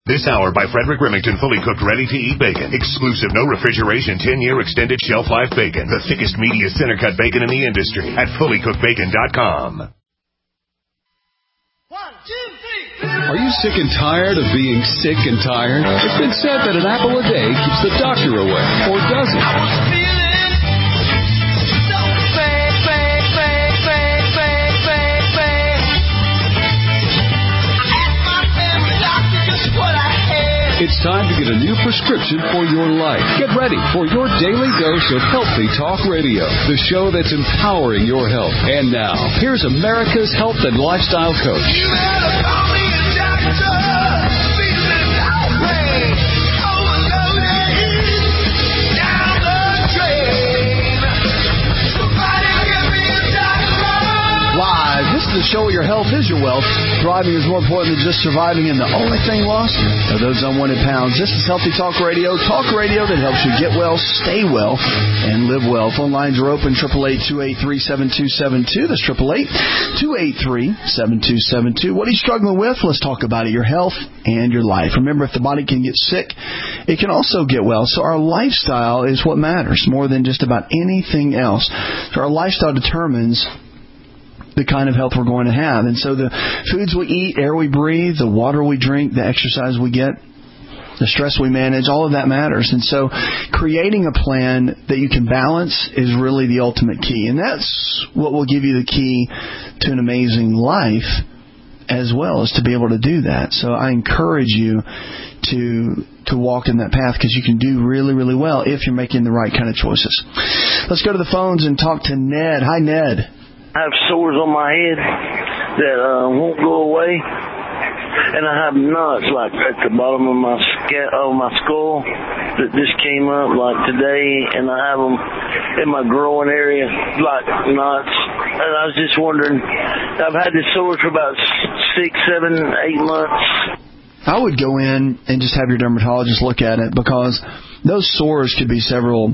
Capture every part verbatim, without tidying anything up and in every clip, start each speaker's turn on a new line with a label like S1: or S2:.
S1: This hour by Frederick Remington, fully cooked, ready-to-eat bacon. Exclusive, no refrigeration, ten-year extended shelf life bacon. The thickest, meatiest center-cut bacon in the industry at fully cooked bacon dot com.
S2: One, two, three.
S3: Are you sick and tired of being sick and tired? It's been said that an apple a day keeps the doctor away, or does it?
S2: I was feeling so bad, bad, bad, bad, bad, bad, bad. I asked my family doctor just what I had.
S3: It's time to get a new prescription for your life. Get ready for your daily dose of Healthy Talk Radio, the show that's empowering your health. And now, here's America's health and lifestyle coach.
S2: You better call me a doctor. Feeling outraged, overloaded, down the drain. Somebody give me a doctor.
S4: Live. This is the show where your health is your wealth. Thriving is more important than just surviving, and the only thing lost are those unwanted pounds. This is Healthy Talk Radio. Talk radio that helps you get well, stay well, and live well. Phone lines are open, eight eight eight, two eight three, seven two seven two. That's eight eight eight, two eight three, seven two seven two. What are you struggling with? Let's talk about it. Your health and your life. Remember, if the body can get sick, it can also get well. So our lifestyle is what matters more than just about anything else. So our lifestyle determines the kind of health we're going to have. And so the foods we eat, air we breathe, the water we drink, the exercise we get, the stress we manage, all of that matters. And so creating a plan that you can balance is really the ultimate key. And that's what will give you the key to an amazing life as well, as to be able to do that. So I encourage you to to walk in that path, because you can do really, really well if you're making the right kind of choices. Let's go to the phones and talk to Ned. Hi, Ned.
S5: I have sores on my head that uh, won't go away, and I have knots like at the bottom of my sca- of my skull that just came up like today, and I have them in my groin area like knots. And I was just wondering, I've had this sores for about six, seven, eight months.
S4: I would go in and just have your dermatologist look at it, because those sores could be several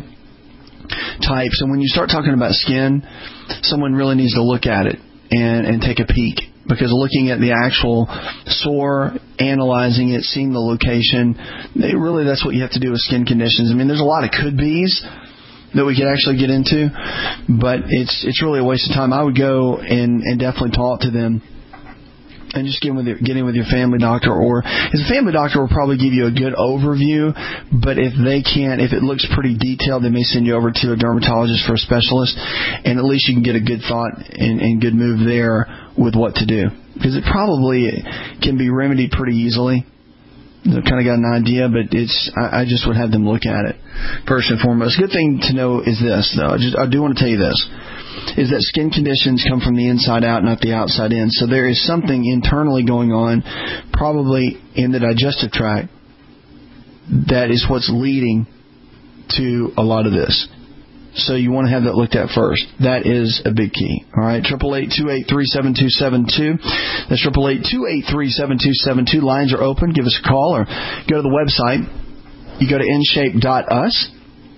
S4: types. And when you start talking about skin, someone really needs to look at it and, and take a peek, because looking at the actual sore, analyzing it, seeing the location, it really that's what you have to do with skin conditions. I mean, there's a lot of could-bes that we could actually get into, but it's it's really a waste of time. I would go and, and definitely talk to them and just get in with your, get in with your family doctor, or his family doctor will probably give you a good overview, but if they can't, if it looks pretty detailed, they may send you over to a dermatologist for a specialist, and at least you can get a good thought and, and good move there with what to do, because it probably can be remedied pretty easily. I've kind of got an idea, but it's I, I just would have them look at it first and foremost. Good thing to know is this, though. I, just, I do want to tell you this, is that skin conditions come from the inside out, not the outside in. So there is something internally going on, probably in the digestive tract, that is what's leading to a lot of this. So you want to have that looked at first. That is a big key. All right, eight eight eight, two eight three, seven two seven two. That's eight eight eight, two eight three, seven two seven two. Lines are open. Give us a call or go to the website. You go to in shape dot u s.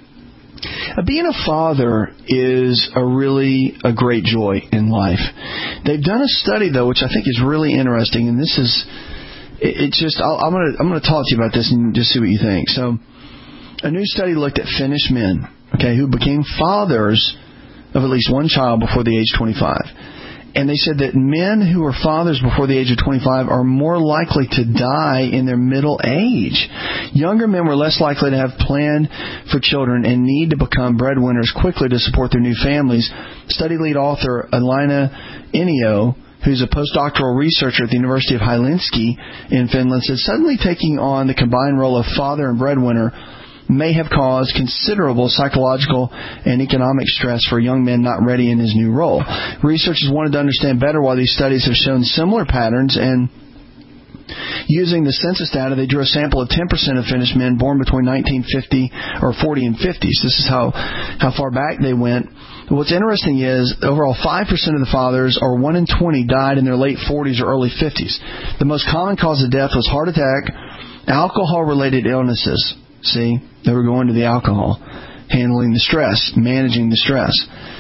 S4: Uh, being a father is a really a great joy in life. They've done a study, though, which I think is really interesting, and this is it, it just I'll, I'm going to I'm going to talk to you about this and just see what you think. So, a new study looked at Finnish men, okay, who became fathers of at least one child before the age of twenty-five. And they said that men who are fathers before the age of twenty-five are more likely to die in their middle age. Younger men were less likely to have planned for children and need to become breadwinners quickly to support their new families. Study lead author Elina Inio, who's a postdoctoral researcher at the University of Helsinki in Finland, said suddenly taking on the combined role of father and breadwinner may have caused considerable psychological and economic stress for a young man not ready in his new role. Researchers wanted to understand better why these studies have shown similar patterns, and using the census data, they drew a sample of ten percent of Finnish men born between nineteen fifty or forty and fifties. This is how, how far back they went. What's interesting is overall five percent of the fathers, or one in twenty, died in their late forties or early fifties. The most common cause of death was heart attack, alcohol-related illnesses. See, they were going to the alcohol, handling the stress, managing the stress.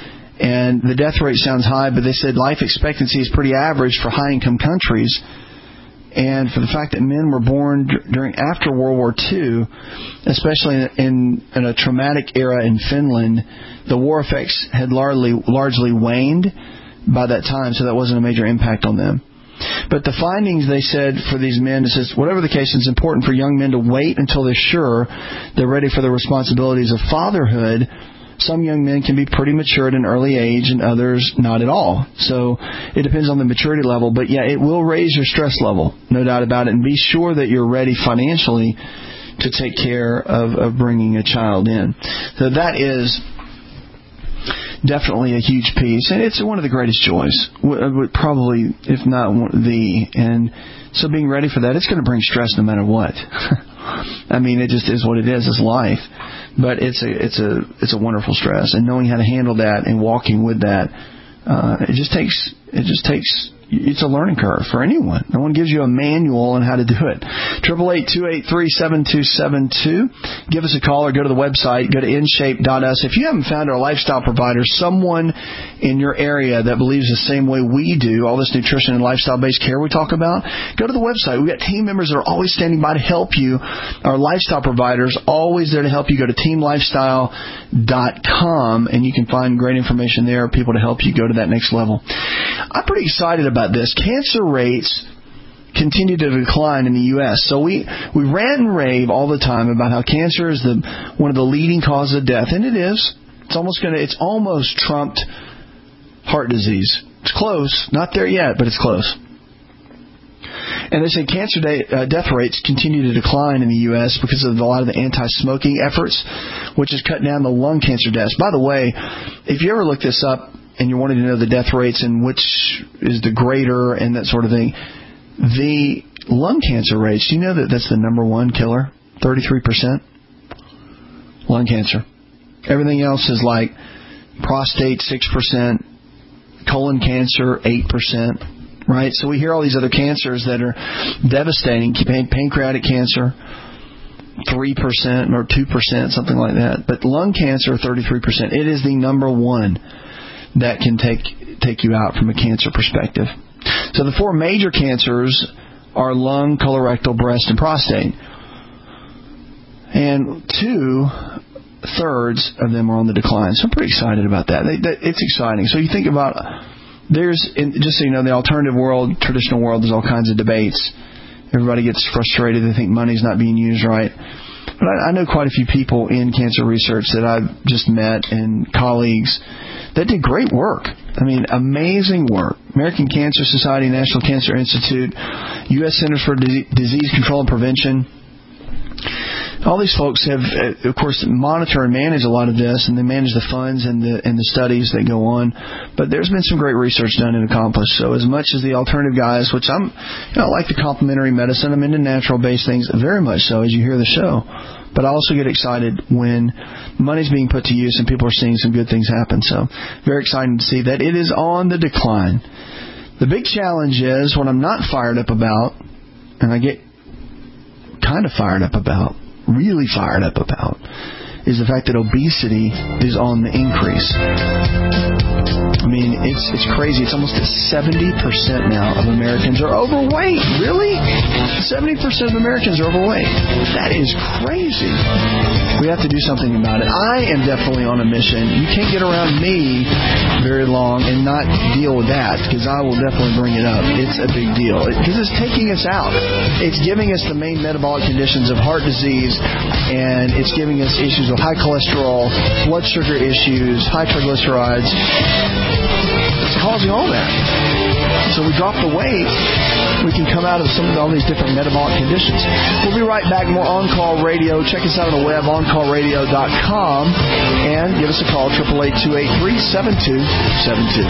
S4: And the death rate sounds high, but they said life expectancy is pretty average for high-income countries. and for the fact that men were born d- during after World War Two, especially in, in a traumatic era in Finland, the war effects had largely largely waned by that time, so that wasn't a major impact on them. But the findings, they said, for these men, it says, whatever the case, it's important for young men to wait until they're sure they're ready for the responsibilities of fatherhood. Some young men can be pretty mature at an early age and others not at all. So it depends on the maturity level. But, yeah, it will raise your stress level, no doubt about it. And be sure that you're ready financially to take care of, of bringing a child in. So that is definitely a huge piece. And it's one of the greatest joys, probably, if not the. And so being ready for that, it's going to bring stress no matter what. I mean, it just is what it is. It's life. But it's a it's a it's a wonderful stress, and knowing how to handle that and walking with that, uh, it just takes it just takes it's a learning curve for anyone. No one gives you a manual on how to do it. Triple eight two eight three seven two seven two. Give us a call or go to the website. Go to in shape dot u s. If you haven't found our lifestyle provider, someone in your area that believes the same way we do, all this nutrition and lifestyle-based care we talk about, go to the website. We've got team members that are always standing by to help you. Our lifestyle providers always there to help you. Go to team lifestyle dot com, and you can find great information there, people to help you go to that next level. I'm pretty excited about this. Cancer rates continue to decline in the U S So we, we rant and rave all the time about how cancer is the one of the leading causes of death, and it is. It's almost gonna it's almost trumped heart disease. It's close, not there yet, but it's close. And they say cancer day, uh, death rates continue to decline in the U S because of a lot of the anti-smoking efforts, which has cut down the lung cancer deaths. By the way, if you ever look this up and you're wanting to know the death rates and which is the greater and that sort of thing, the lung cancer rates, do you know that that's the number one killer? thirty-three percent lung cancer. Everything else is like prostate, six percent, colon cancer, eight percent. Right? So we hear all these other cancers that are devastating. Pancreatic cancer, three percent or two percent, something like that. But lung cancer, thirty-three percent. It is the number one that can take take you out from a cancer perspective. So the four major cancers are lung, colorectal, breast, and prostate. And two-thirds of them are on the decline. So I'm pretty excited about that. They, that it's exciting. So you think about... There's, just so you know, the alternative world, traditional world, there's all kinds of debates. Everybody gets frustrated. They think money's not being used right. But I, I know quite a few people in cancer research that I've just met and colleagues that did great work. I mean, amazing work. American Cancer Society, National Cancer Institute, U S Centers for Disease Control and Prevention. All these folks have, of course, monitor and manage a lot of this, and they manage the funds and the and the studies that go on. But there's been some great research done and accomplished. So as much as the alternative guys, which I'm, you know, I like the complementary medicine, I'm into natural-based things very much so as you hear the show. But I also get excited when money's being put to use and people are seeing some good things happen. So very exciting to see that it is on the decline. The big challenge is what I'm not fired up about, and I get kind of fired up about, really fired up about, is the fact that obesity is on the increase. I mean, it's it's crazy. It's almost at seventy percent now of Americans are overweight. Really? seventy percent of Americans are overweight. That is crazy. We have to do something about it. I am definitely on a mission. You can't get around me very long and not deal with that, because I will definitely bring it up. It's a big deal. Because it's taking us out. It's giving us the main metabolic conditions of heart disease, and it's giving us issues of high cholesterol, blood sugar issues, high triglycerides. It's causing all that. So we drop the weight, we can come out of some of all these different metabolic conditions. We'll be right back. More On Call Radio. Check us out on the web, on call radio dot com, and give us a call, eight eight eight, two eight three, seven two seven two.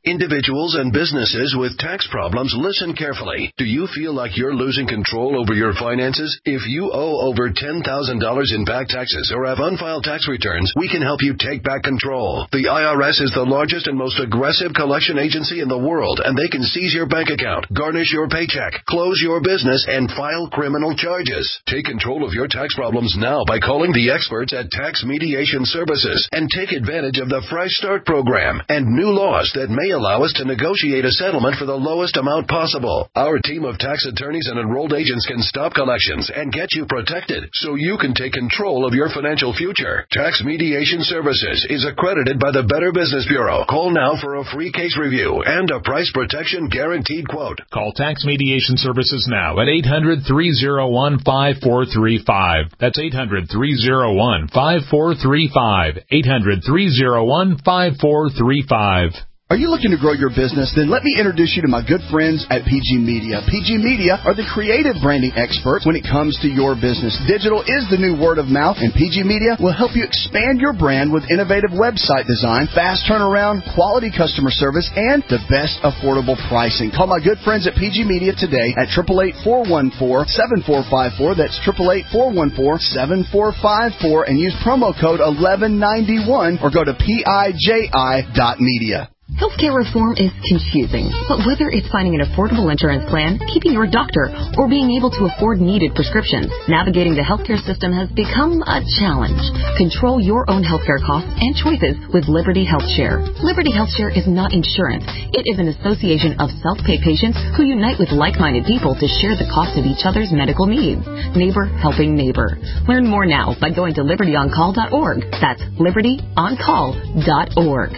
S6: Individuals and businesses with tax problems, listen carefully. Do you feel like you're losing control over your finances? If you owe over ten thousand dollars in back taxes or have unfiled tax returns, we can help you take back control. The I R S is the largest and most aggressive collection agency in the world, and they can seize your bank account, garnish your paycheck, close your business, and file criminal charges. Take control of your tax problems now by calling the experts at Tax Mediation Services and take advantage of the Fresh Start program and new laws that may allow us to negotiate a settlement for the lowest amount possible. Our team of tax attorneys and enrolled agents can stop collections and get you protected so you can take control of your financial future. Tax Mediation Services is accredited by the Better Business Bureau. Call now for a free case review and a price protection guaranteed quote.
S7: Call Tax Mediation Services now at eight hundred, three oh one, five four three five. That's eight hundred, three oh one, five four three five. eight hundred, three oh one, five four three five.
S8: Are you looking to grow your business? Then let me introduce you to my good friends at P G Media. P G Media are the creative branding experts when it comes to your business. Digital is the new word of mouth, and P G Media will help you expand your brand with innovative website design, fast turnaround, quality customer service, and the best affordable pricing. Call my good friends at P G Media today at eight eight eight, four one four, seven four five four. That's eight eight eight, four one four, seven four five four, and use promo code eleven ninety-one or go to P I J I dot media.
S9: Healthcare reform is confusing, but whether it's finding an affordable insurance plan, keeping your doctor, or being able to afford needed prescriptions, navigating the healthcare system has become a challenge. Control your own healthcare costs and choices with Liberty HealthShare. Liberty HealthShare is not insurance. It is an association of self-pay patients who unite with like-minded people to share the cost of each other's medical needs. Neighbor helping neighbor. Learn more now by going to liberty on call dot org. That's liberty on call dot org.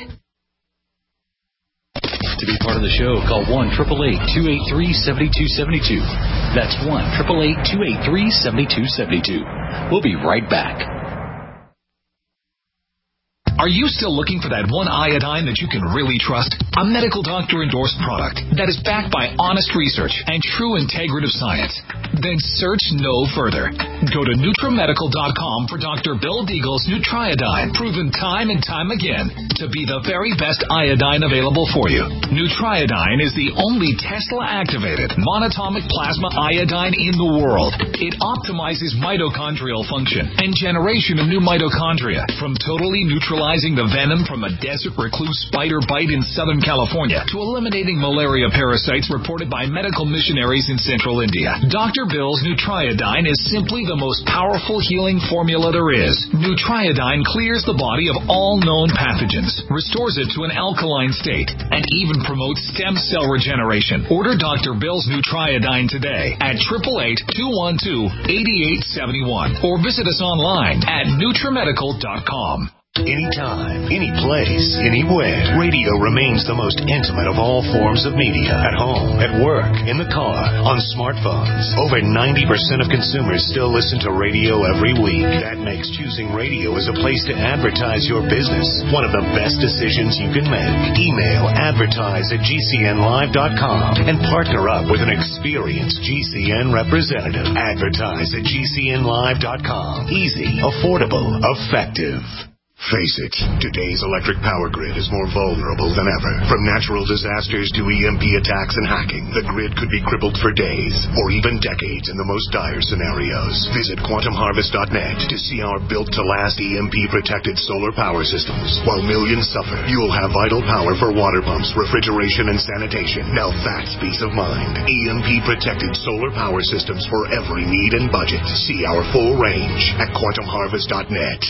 S3: To be part of the show, call one eight eight eight, two eight three, seven two seven two. That's one eight eight eight, two eight three, seven two seven two. We'll be right back.
S10: Are you still looking for that one iodine that you can really trust? A medical doctor endorsed product that is backed by honest research and true integrative science? Then search no further. Go to NutriMedical dot com for Doctor Bill Deagle's Nutriodine, proven time and time again to be the very best iodine available for you. Nutriodine is the only Tesla-activated monatomic plasma iodine in the world. It optimizes mitochondrial function and generation of new mitochondria, from totally neutralizing the venom from a desert recluse spider bite in Southern California to eliminating malaria parasites reported by medical missionaries in Central India. Doctor Bill's Nutriodine is simply the most powerful healing formula there is. Nutriodine clears the body of all known pathogens, restores it to an alkaline state, and even promotes stem cell regeneration. Order Doctor Bill's Nutriodine today at eight eight eight, two one two, eight eight seven one or visit us online at NutriMedical dot com.
S1: Anytime, any place, anywhere, radio remains the most intimate of all forms of media. At home, at work, in the car, on smartphones. Over ninety percent of consumers still listen to radio every week. That makes choosing radio as a place to advertise your business one of the best decisions you can make. Email advertise at G C N live dot com and partner up with an experienced G C N representative. Advertise at G C N live dot com. Easy, affordable, effective. Face it, today's electric power grid is more vulnerable than ever. From natural disasters to E M P attacks and hacking, the grid could be crippled for days or even decades in the most dire scenarios. Visit quantum harvest dot net to see our built-to-last E M P-protected solar power systems. While millions suffer, you'll have vital power for water pumps, refrigeration, and sanitation. Now that's peace of mind. E M P-protected solar power systems for every need and budget. See our full range at quantum harvest dot net.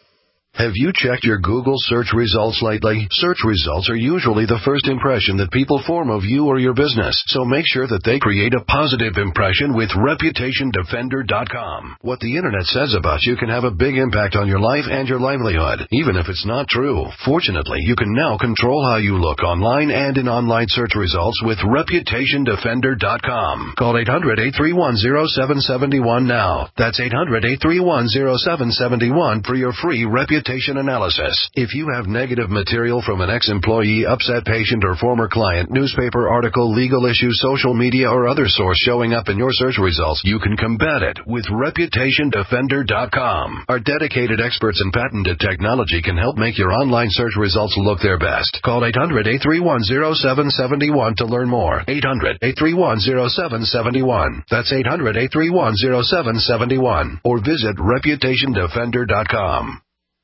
S6: Have you checked your Google search results lately? Search results are usually the first impression that people form of you or your business, so make sure that they create a positive impression with reputation defender dot com. What the internet says about you can have a big impact on your life and your livelihood, even if it's not true. Fortunately, you can now control how you look online and in online search results with reputation defender dot com. Call eight hundred, eight three one, zero seven seven one now. That's eight hundred, eight three one, zero seven seven one for your free reputation reputation analysis. If you have negative material from an ex-employee, upset patient, or former client, newspaper article, legal issue, social media, or other source showing up in your search results, you can combat it with reputation defender dot com. Our dedicated experts and patented technology can help make your online search results look their best. Call eight hundred, eight three one, zero seven seven one to learn more. eight hundred, eight three one, zero seven seven one. That's eight hundred, eight three one, zero seven seven one. Or visit reputation defender dot com.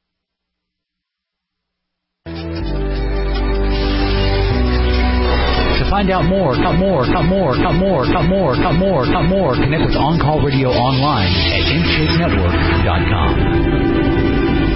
S11: To find out more, cut more, cut more, cut more, cut more, cut more, cut more, connect with On Call Radio online at in shape network dot com.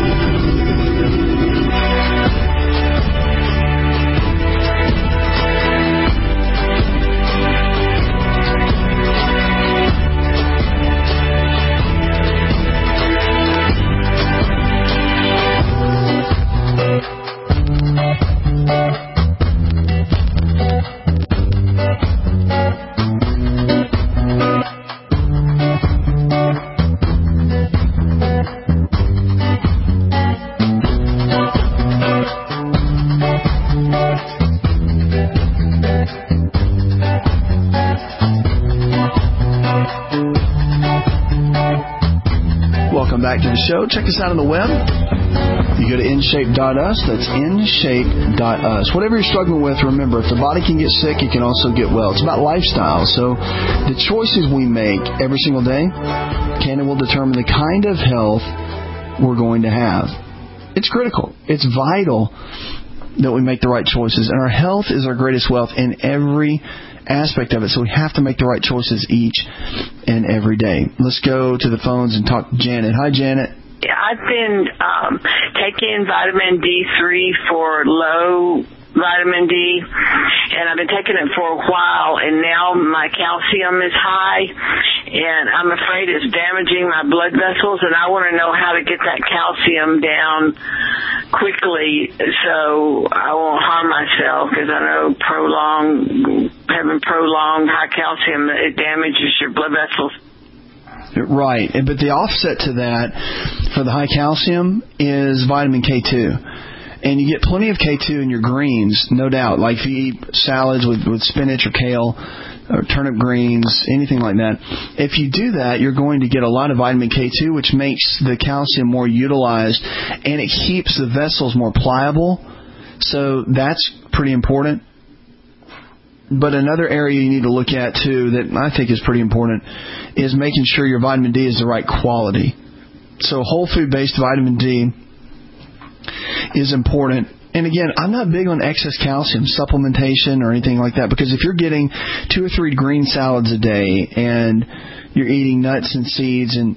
S4: Back to the show. Check us out on the web. You go to in shape dot us. That's in shape dot us. Whatever you're struggling with, remember, if the body can get sick, it can also get well. It's about lifestyle. So the choices we make every single day can and will determine the kind of health we're going to have. It's critical. It's vital that we make the right choices. And our health is our greatest wealth in every aspect of it, so we have to make the right choices each and every day. Let's go to the phones and talk to Janet. Hi, Janet.
S12: Yeah, I've been um, taking vitamin D three for low vitamin D, and I've been taking it for a while, and now my calcium is high, and I'm afraid it's damaging my blood vessels, and I want to know how to get that calcium down quickly so I won't harm myself, because I know prolonged, having prolonged high calcium, it damages your blood vessels.
S4: Right, but the offset to that for the high calcium is vitamin K two. And you get plenty of K two in your greens, no doubt. Like if you eat salads with, with spinach or kale or turnip greens, anything like that. If you do that, you're going to get a lot of vitamin K two, which makes the calcium more utilized, and it keeps the vessels more pliable. So that's pretty important. But another area you need to look at, too, that I think is pretty important, is making sure your vitamin D is the right quality. So whole food-based vitamin D is important. And again, I'm not big on excess calcium supplementation or anything like that, because if you're getting two or three green salads a day and you're eating nuts and seeds, and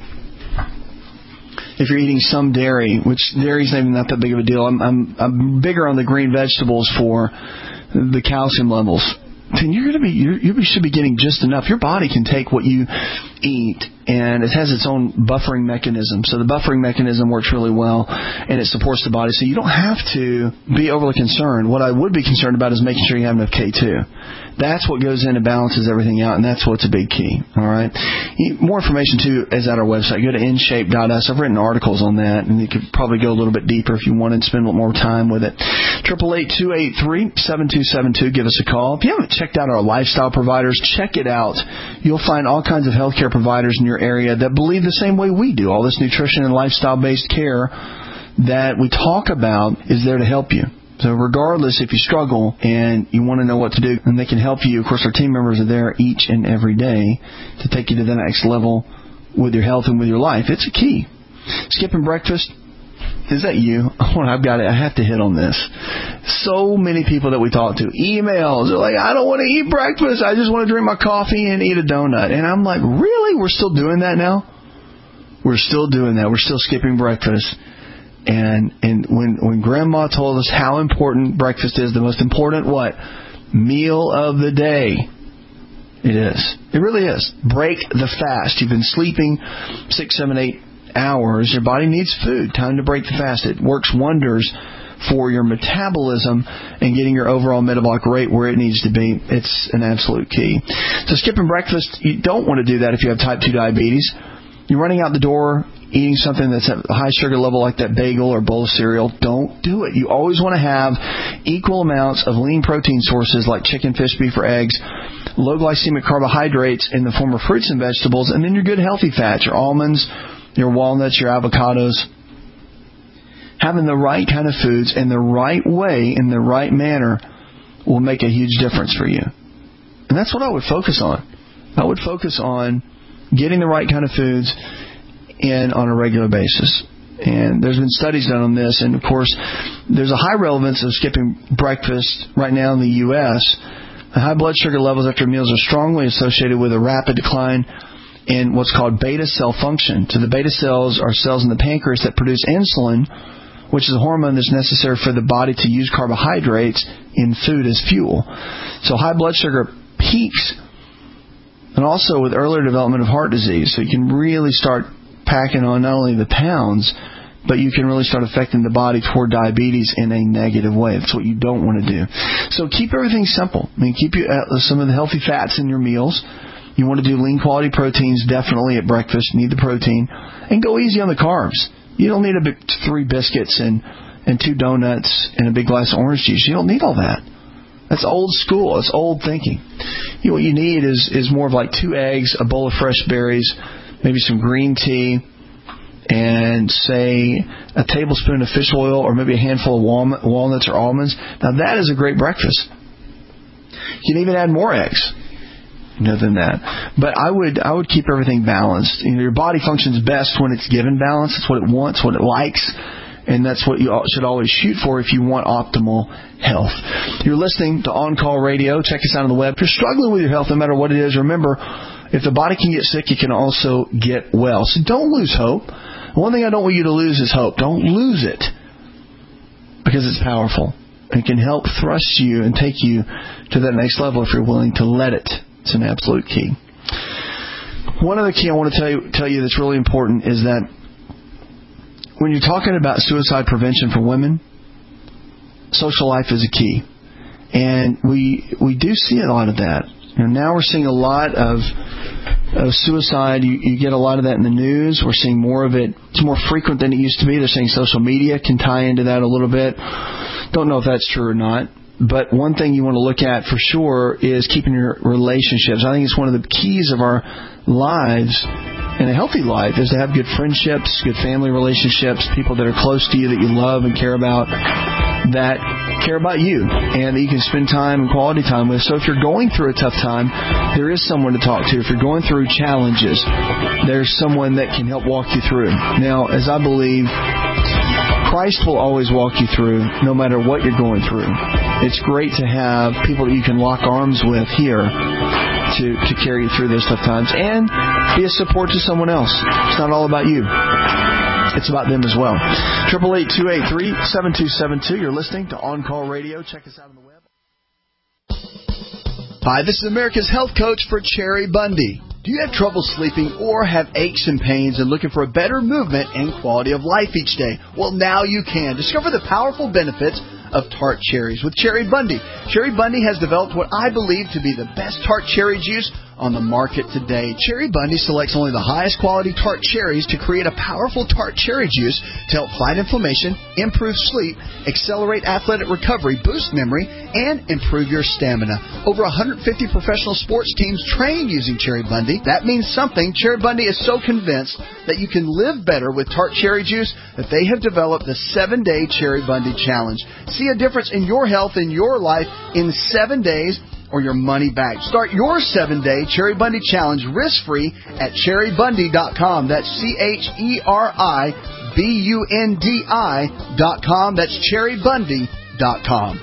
S4: if you're eating some dairy, which dairy's even not that big of a deal, I'm I'm, I'm bigger on the green vegetables for the calcium levels, then you're going to be you're, you should be getting just enough. Your body can take what you eat, and it has its own buffering mechanism. So the buffering mechanism works really well, and it supports the body. So you don't have to be overly concerned. What I would be concerned about is making sure you have enough K two. That's what goes in and balances everything out, and that's what's a big key. All right. More information, too, is at our website. Go to in shape dot us. I've written articles on that, and you could probably go a little bit deeper if you want and spend a little more time with it. eight eight eight, two eight three, seven two seven two. Give us a call. If you haven't checked out our lifestyle providers, check it out. You'll find all kinds of healthcare providers in your area that believe the same way we do. All this nutrition and lifestyle-based care that we talk about is there to help you. So regardless, if you struggle and you want to know what to do, and they can help you. Of course, our team members are there each and every day to take you to the next level with your health and with your life. It's a key. Skipping breakfast. Is that you? Oh, I've got it. I have to hit on this. So many people that we talk to, emails, they're like, I don't want to eat breakfast. I just want to drink my coffee and eat a donut. And I'm like, really? We're still doing that now? We're still doing that. We're still skipping breakfast. And and when when Grandma told us how important breakfast is, the most important what? Meal of the day. It is. It really is. Break the fast. You've been sleeping six, seven, eight hours. Your body needs food. Time to break the fast. It works wonders for your metabolism and getting your overall metabolic rate where it needs to be. It's an absolute key. So skipping breakfast, you don't want to do that if you have type two diabetes. You're running out the door eating something that's at a high sugar level like that bagel or bowl of cereal. Don't do it. You always want to have equal amounts of lean protein sources like chicken, fish, beef, or eggs, low glycemic carbohydrates in the form of fruits and vegetables, and then your good healthy fats, your almonds, your walnuts, your avocados. Having the right kind of foods in the right way, in the right manner, will make a huge difference for you. And that's what I would focus on. I would focus on getting the right kind of foods in on a regular basis. And there's been studies done on this. And, of course, there's a high relevance of skipping breakfast right now in the U S The high blood sugar levels after meals are strongly associated with a rapid decline in what's called beta cell function. So the beta cells are cells in the pancreas that produce insulin, which is a hormone that's necessary for the body to use carbohydrates in food as fuel. So high blood sugar peaks, and also with earlier development of heart disease. So you can really start packing on not only the pounds, but you can really start affecting the body toward diabetes in a negative way. That's what you don't want to do. So keep everything simple. I mean, keep you, uh, some of the healthy fats in your meals. You want to do lean quality proteins definitely at breakfast. You need the protein. And go easy on the carbs. You don't need a big, three biscuits and, and two donuts and a big glass of orange juice. You don't need all that. That's old school. It's old thinking. You know, what you need is, is more of like two eggs, a bowl of fresh berries, maybe some green tea, and say a tablespoon of fish oil or maybe a handful of walnut, walnuts or almonds. Now that is a great breakfast. You can even add more eggs. No, than that. But I would I would keep everything balanced. You know, your body functions best when it's given balance. It's what it wants, what it likes, and that's what you should always shoot for if you want optimal health. You're listening to On Call Radio. Check us out on the web. If you're struggling with your health, no matter what it is, remember, if the body can get sick, it can also get well. So don't lose hope. One thing I don't want you to lose is hope. Don't lose it, because it's powerful. It can help thrust you and take you to that next level if you're willing to let it. It's an absolute key. One other key I want to tell you, tell you that's really important is that when you're talking about suicide prevention for women, social life is a key. And we we do see a lot of that. You know, now we're seeing a lot of of suicide. You, you get a lot of that in the news. We're seeing more of it. It's more frequent than it used to be. They're saying social media can tie into that a little bit. Don't know if that's true or not. But one thing you want to look at for sure is keeping your relationships. I think it's one of the keys of our lives, and a healthy life, is to have good friendships, good family relationships, people that are close to you, that you love and care about, that care about you, and that you can spend time and quality time with. So if you're going through a tough time, there is someone to talk to. If you're going through challenges, there's someone that can help walk you through. Now, as I believe, Christ will always walk you through no matter what you're going through. It's great to have people that you can lock arms with here to, to carry you through those tough times and be a support to someone else. It's not all about you. It's about them as well. eight eight eight, two eight three, seven two seven two. You're listening to On Call Radio. Check us out on the web.
S8: Hi, this is America's Health Coach for Cherry Bundy. Do you have trouble sleeping or have aches and pains and looking for a better movement and quality of life each day? Well, now you can. Discover the powerful benefits of tart cherries with Cherry Bundy. Cherry Bundy has developed what I believe to be the best tart cherry juice on the market today. Cherry Bundy selects only the highest quality tart cherries to create a powerful tart cherry juice to help fight inflammation, improve sleep, accelerate athletic recovery, boost memory, and improve your stamina. Over one hundred fifty professional sports teams train using Cherry Bundy. That means something. Cherry Bundy is so convinced that you can live better with tart cherry juice that they have developed the seven-day Cherry Bundy Challenge. See a difference in your health and your life in seven days or your money back. Start your seven-day Cherry Bundy Challenge risk-free at cherry bundy dot com. That's C H E R I B U N D I dot com. That's cherry bundy dot com.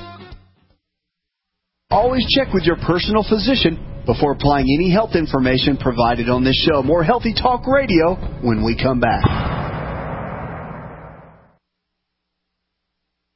S8: Always check with your personal physician before applying any health information provided on this show. More Healthy Talk Radio when we come back.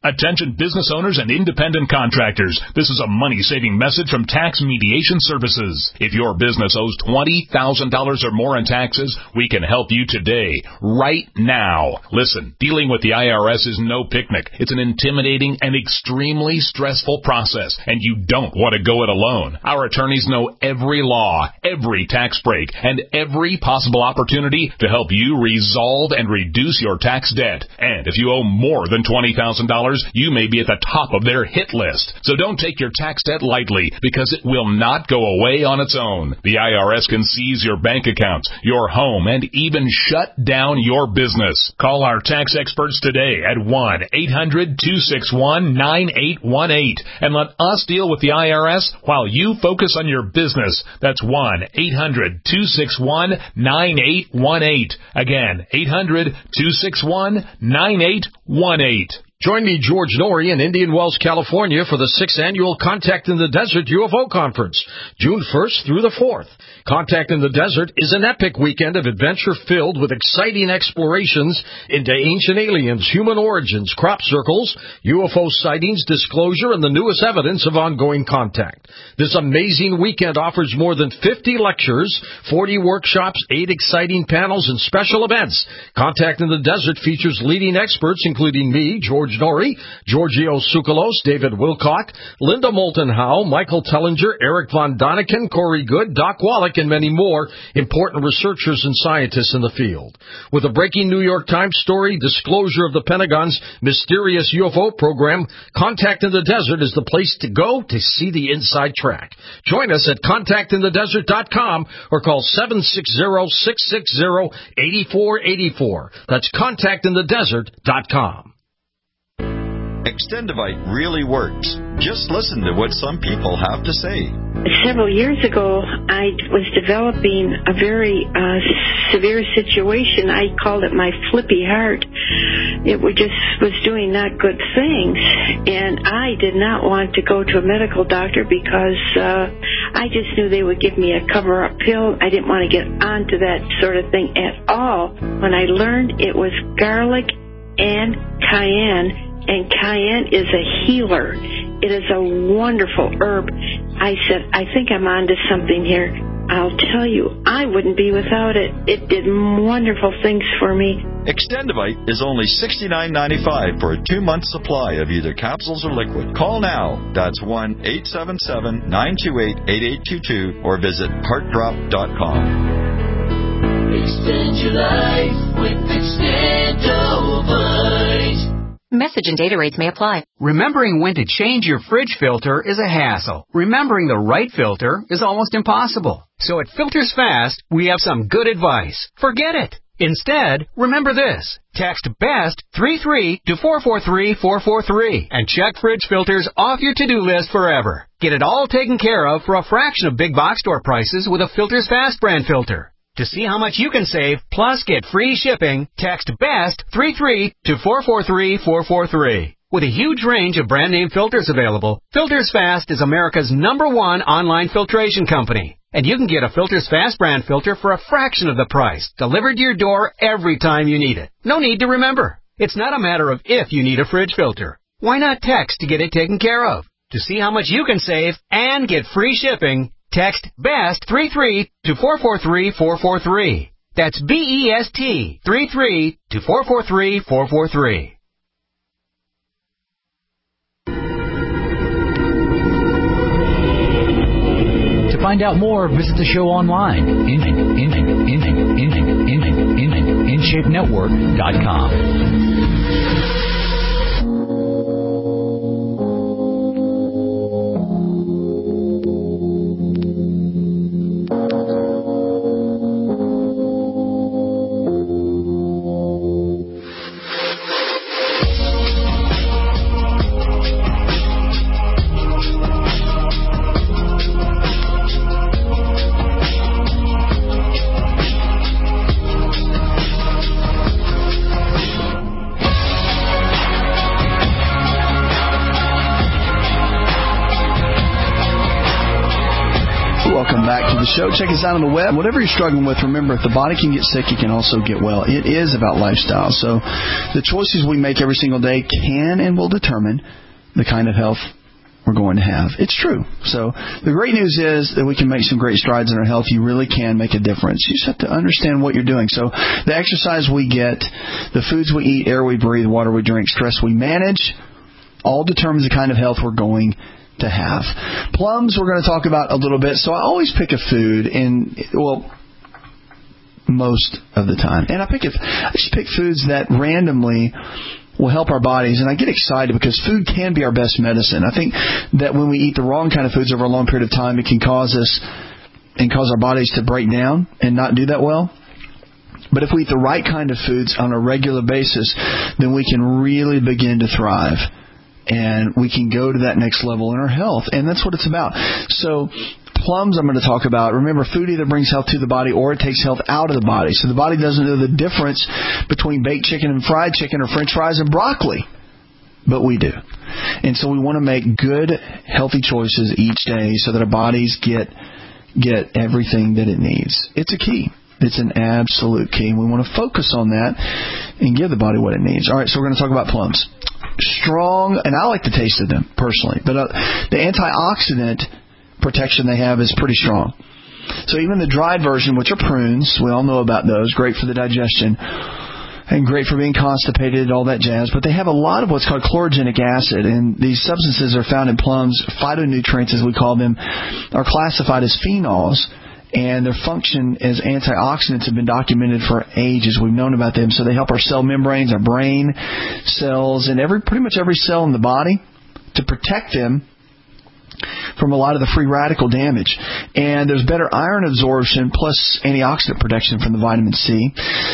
S7: Attention business owners and independent contractors. This is a money-saving message from Tax Mediation Services. If your business owes twenty thousand dollars or more in taxes, we can help you today, right now. Listen, dealing with the I R S is no picnic. It's an intimidating and extremely stressful process, and you don't want to go it alone. Our attorneys know every law, every tax break, and every possible opportunity to help you resolve and reduce your tax debt. And if you owe more than twenty thousand dollars, you may be at the top of their hit list. So don't take your tax debt lightly, because it will not go away on its own. The I R S can seize your bank accounts, your home, and even shut down your business. Call our tax experts today at one eight hundred two six one nine eight one eight and let us deal with the I R S while you focus on your business. That's one eight hundred two six one nine eight one eight. Again, eight hundred two six one nine eight one eight.
S13: Join me, George Norrie, in Indian Wells, California for the sixth annual Contact in the Desert U F O Conference, June first through the fourth. Contact in the Desert is an epic weekend of adventure filled with exciting explorations into ancient aliens, human origins, crop circles, U F O sightings, disclosure, and the newest evidence of ongoing contact. This amazing weekend offers more than fifty lectures, forty workshops, eight exciting panels, and special events. Contact in the Desert features leading experts, including me, George Norrie, Giorgio Tsoukalos, David Wilcock, Linda Moulton Howe, Michael Tellinger, Eric Von Daniken, Corey Good, Doc Wallach, and many more important researchers and scientists in the field. With a breaking New York Times story, disclosure of the Pentagon's mysterious U F O program, Contact in the Desert is the place to go to see the inside track. Join us at contact in the desert dot com or call seven six zero, six six zero, eight four eight four. That's contact in the desert dot com.
S14: Extendivite really works. Just listen to what some people have to say.
S15: Several years ago, I was developing a very uh, severe situation. I called it my flippy heart. It was just was doing not good things, and I did not want to go to a medical doctor because uh, I just knew they would give me a cover-up pill. I didn't want to get onto that sort of thing at all. When I learned it was garlic and cayenne, and cayenne is a healer. It is a wonderful herb. I said, I think I'm onto something here. I'll tell you, I wouldn't be without it. It did wonderful things for me.
S14: Extendivite is only sixty-nine ninety-five for a two-month supply of either capsules or liquid. Call now. That's one eight seven seven, nine two eight, eight eight two two or visit heart drop dot com.
S2: Extend your life with Extendivite.
S16: Message and data rates may apply.
S17: Remembering when to change your fridge filter is a hassle. Remembering the right filter is almost impossible. So at Filters Fast, we have some good advice. Forget it. Instead, remember this. Text BEST three three to four four three four four three and check fridge filters off your to-do list forever. Get it all taken care of for a fraction of big box store prices with a Filters Fast brand filter. To see how much you can save, plus get free shipping, text BEST three three to four four three four four three. With a huge range of brand name filters available, Filters Fast is America's number one online filtration company. And you can get a Filters Fast brand filter for a fraction of the price, delivered to your door every time you need it. No need to remember. It's not a matter of if you need a fridge filter. Why not text to get it taken care of? To see how much you can save and get free shipping, text BEST three three to four four three four four three. That's B E S T three three to four four three four four three.
S11: To find out more, visit the show online, in, in, in, in, in, in, in, in, in shape network dot com.
S4: welcome back to the show. Check us out on the web. Whatever you're struggling with, remember, if the body can get sick, it can also get well. It is about lifestyle. So the choices we make every single day can and will determine the kind of health we're going to have. It's true. So the great news is that we can make some great strides in our health. You really can make a difference. You just have to understand what you're doing. So the exercise we get, the foods we eat, air we breathe, water we drink, stress we manage, all determines the kind of health we're going to have. Plums we're going to talk about a little bit. So I always pick a food in, well, most of the time. And I pick a, I just pick foods that randomly will help our bodies, and I get excited because food can be our best medicine. I think that when we eat the wrong kind of foods over a long period of time, it can cause us and cause our bodies to break down and not do that well. But if we eat the right kind of foods on a regular basis, then we can really begin to thrive. And we can go to that next level in our health. And that's what it's about. So plums I'm going to talk about. Remember, food either brings health to the body or it takes health out of the body. So the body doesn't know the difference between baked chicken and fried chicken or French fries and broccoli. But we do. And so we want to make good, healthy choices each day so that our bodies get get everything that it needs. It's a key. It's an absolute key. And we want to focus on that and give the body what it needs. All right, so we're going to talk about plums. Strong, and I like the taste of them personally, but uh, the antioxidant protection they have is pretty strong. So even the dried version, which are prunes, we all know about those, great for the digestion and great for being constipated, all that jazz, but they have a lot of what's called chlorogenic acid, and these substances are found in plums. Phytonutrients, as we call them, are classified as phenols, and their function as antioxidants have been documented for ages. We've known about them. So they help our cell membranes, our brain cells, and every pretty much every cell in the body to protect them from a lot of the free radical damage. And there's better iron absorption plus antioxidant protection from the vitamin C.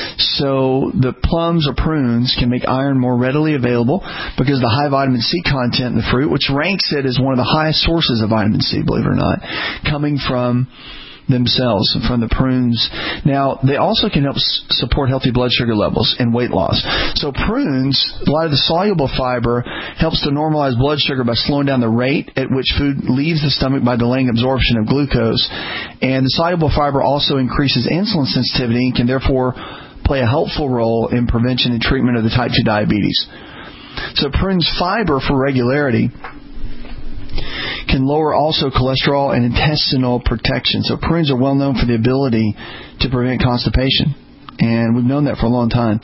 S4: So the plums or prunes can make iron more readily available because of the high vitamin C content in the fruit, which ranks it as one of the highest sources of vitamin C, believe it or not, coming from themselves, from the prunes. Now, they also can help s- support healthy blood sugar levels and weight loss. So prunes, a lot of the soluble fiber helps to normalize blood sugar by slowing down the rate at which food leaves the stomach by delaying absorption of glucose. And the soluble fiber also increases insulin sensitivity and can therefore play a helpful role in prevention and treatment of the type two diabetes. So prunes fiber for regularity can lower also cholesterol and intestinal protection. So prunes are well known for the ability to prevent constipation, and we've known that for a long time.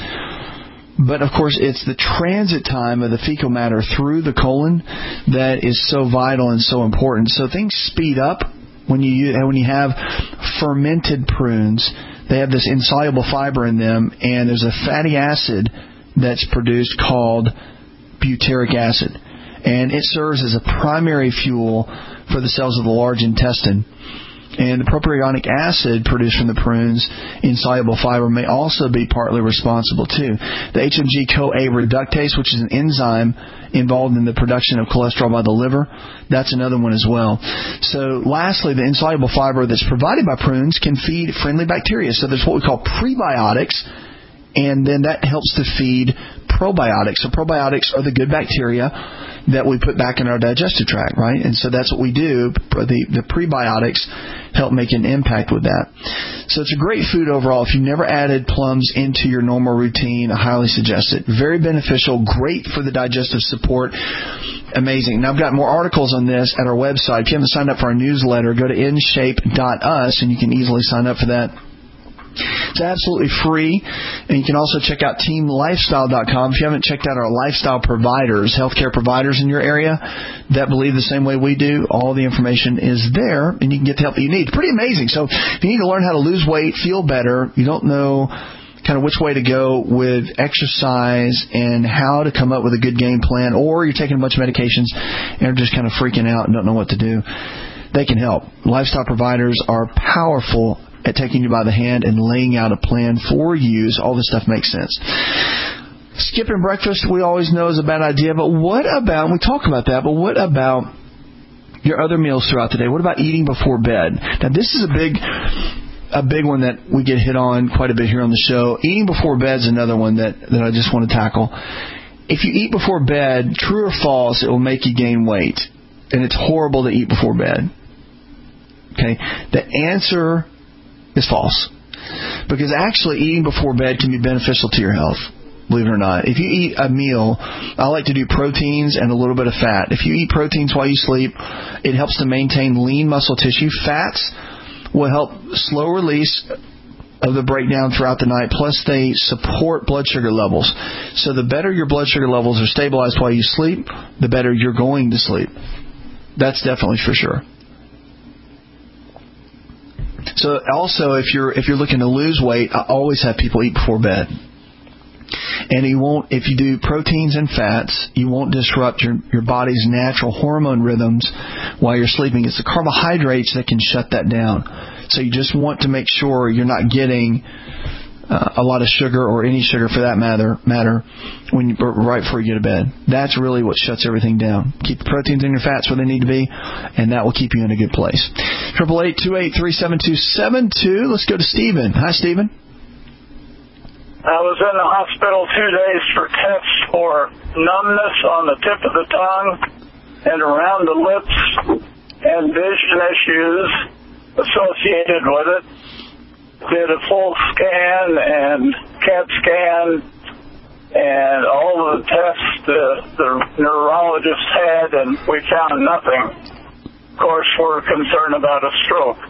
S4: But of course, it's the transit time of the fecal matter through the colon that is so vital and so important. So things speed up when you when you have fermented prunes. They have this insoluble fiber in them, and there's a fatty acid that's produced called butyric acid. And it serves as a primary fuel for the cells of the large intestine. And the propionic acid produced from the prunes, insoluble fiber, may also be partly responsible too. The H M G-CoA reductase, which is an enzyme involved in the production of cholesterol by the liver, that's another one as well. So lastly, the insoluble fiber that's provided by prunes can feed friendly bacteria. So there's what we call prebiotics, and then that helps to feed probiotics. So probiotics are the good bacteria that we put back in our digestive tract, right? And so that's what we do. The, the prebiotics help make an impact with that. So it's a great food overall. If you've never added plums into your normal routine, I highly suggest it. Very beneficial, great for the digestive support. Amazing. Now, I've got more articles on this at our website. If you haven't signed up for our newsletter, go to in shape dot us, and you can easily sign up for that. It's absolutely free, and you can also check out team lifestyle dot com. If you haven't checked out our lifestyle providers, healthcare providers in your area that believe the same way we do, all the information is there, and you can get the help that you need. Pretty amazing. So if you need to learn how to lose weight, feel better, you don't know kind of which way to go with exercise and how to come up with a good game plan, or you're taking a bunch of medications and are just kind of freaking out and don't know what to do, they can help. Lifestyle providers are powerful at taking you by the hand and laying out a plan for you. So all this stuff makes sense. Skipping breakfast, we always know is a bad idea, but what about, we talk about that, but what about your other meals throughout the day? What about eating before bed? Now, this is a big a big one that we get hit on quite a bit here on the show. Eating before bed is another one that, that I just want to tackle. If you eat before bed, true or false, it will make you gain weight. And it's horrible to eat before bed. Okay? The answer is false. Because actually eating before bed can be beneficial to your health, believe it or not. If you eat a meal, I like to do proteins and a little bit of fat. If you eat proteins while you sleep, it helps to maintain lean muscle tissue. Fats will help slow release of the breakdown throughout the night, plus they support blood sugar levels. So the better your blood sugar levels are stabilized while you sleep, the better you're going to sleep. That's definitely for sure. So also, if you're if you're looking to lose weight, I always have people eat before bed. And you won't, if you do proteins and fats, you won't disrupt your, your body's natural hormone rhythms while you're sleeping. It's the carbohydrates that can shut that down. So you just want to make sure you're not getting uh, a lot of sugar or any sugar for that matter matter when you, right before you go to bed. That's really what shuts everything down. Keep the proteins and your fats where they need to be, and that will keep you in a good place. Triple eight two eight three seven two seven two. Let's go to Stephen. Hi, Stephen.
S18: I was in the hospital two days for tests for numbness on the tip of the tongue and around the lips and vision issues associated with it. Did a full scan and C A T scan and all the tests the, the neurologist had, and we found nothing. Of course, we're concerned about a stroke.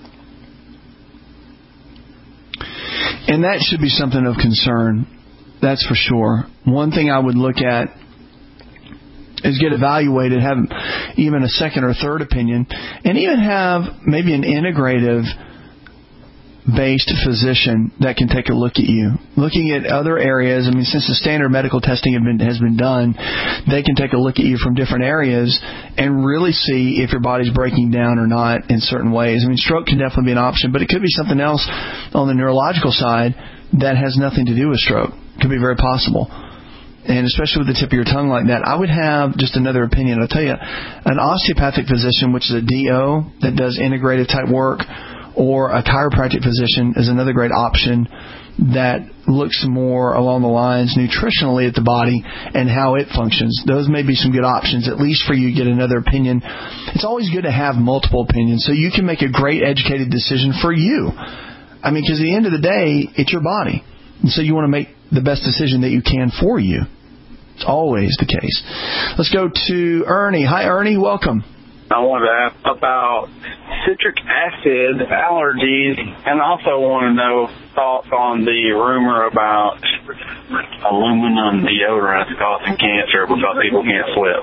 S4: And that should be something of concern, that's for sure. One thing I would look at is get evaluated, have even a second or third opinion, and even have maybe an integrative based physician that can take a look at you. Looking at other areas, I mean, since the standard medical testing have been, has been done, they can take a look at you from different areas and really see if your body's breaking down or not in certain ways. I mean, stroke can definitely be an option, but it could be something else on the neurological side that has nothing to do with stroke. It could be very possible. And especially with the tip of your tongue like that, I would have just another opinion. I'll tell you, an osteopathic physician, which is a D O that does integrative type work, or a chiropractic physician is another great option that looks more along the lines nutritionally at the body and how it functions. Those may be some good options, at least for you to get another opinion. It's always good to have multiple opinions so you can make a great educated decision for you. I mean, because at the end of the day, it's your body. And so you want to make the best decision that you can for you. It's always the case. Let's go to Ernie. Hi, Ernie. Welcome.
S19: I wanted to ask about citric acid allergies, and also want to know thoughts on the rumor about aluminum deodorants causing cancer because people can't sleep.